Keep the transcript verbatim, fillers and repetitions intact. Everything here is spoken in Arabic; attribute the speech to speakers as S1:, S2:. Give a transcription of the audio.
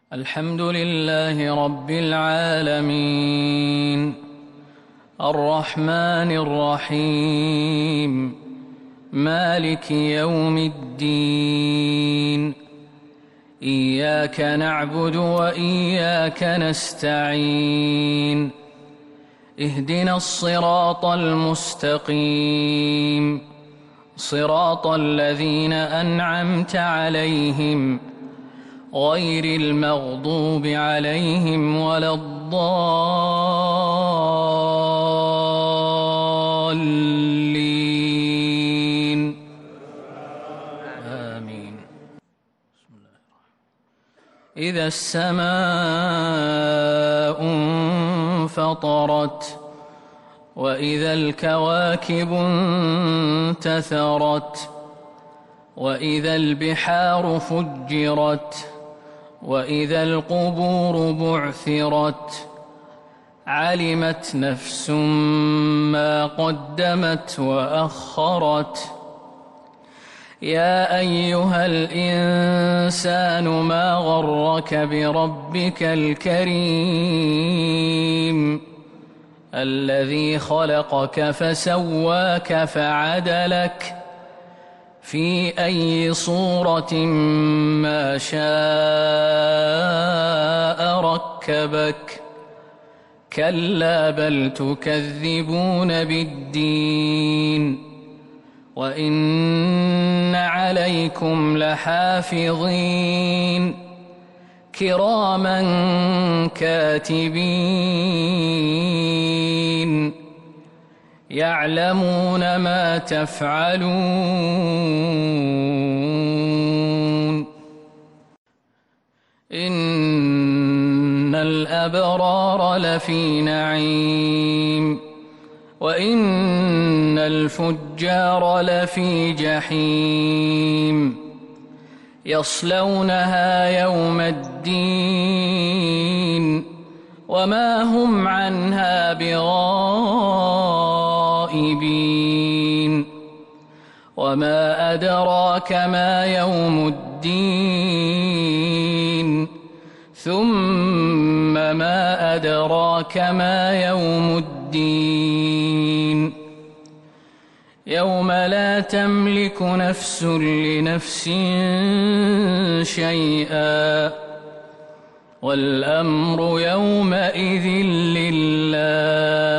S1: الحمد لله رب العالمين الرحمن الرحيم مالك يوم الدين إياك نعبد وإياك نستعين اهدنا الصراط المستقيم صراط الذين أنعمت عليهم غير المغضوب عليهم ولا الضالين آمين. بسم الله إذا السماء انفطرت وإذا الكواكب انتثرت وإذا البحار فجرت وإذا القبور بعثرت علمت نفس ما قدمت وأخرت يا أيها الإنسان ما غرك بربك الكريم الذي خلقك فسواك فعدلك في أي صورة ما شاء ركبك كلا بل تكذبون بالدين وإن عليكم لحافظين كراما كاتبين يعلمون ما تفعلون إن الأبرار لفي نعيم وإن الفجار لفي جحيم يصلونها يوم الدين وما هم عنها بغائبين وما أدراك ما يوم الدين ثم ما أدراك ما يوم الدين يوم لا تملك نفس لنفس شيئا والأمر يومئذ لله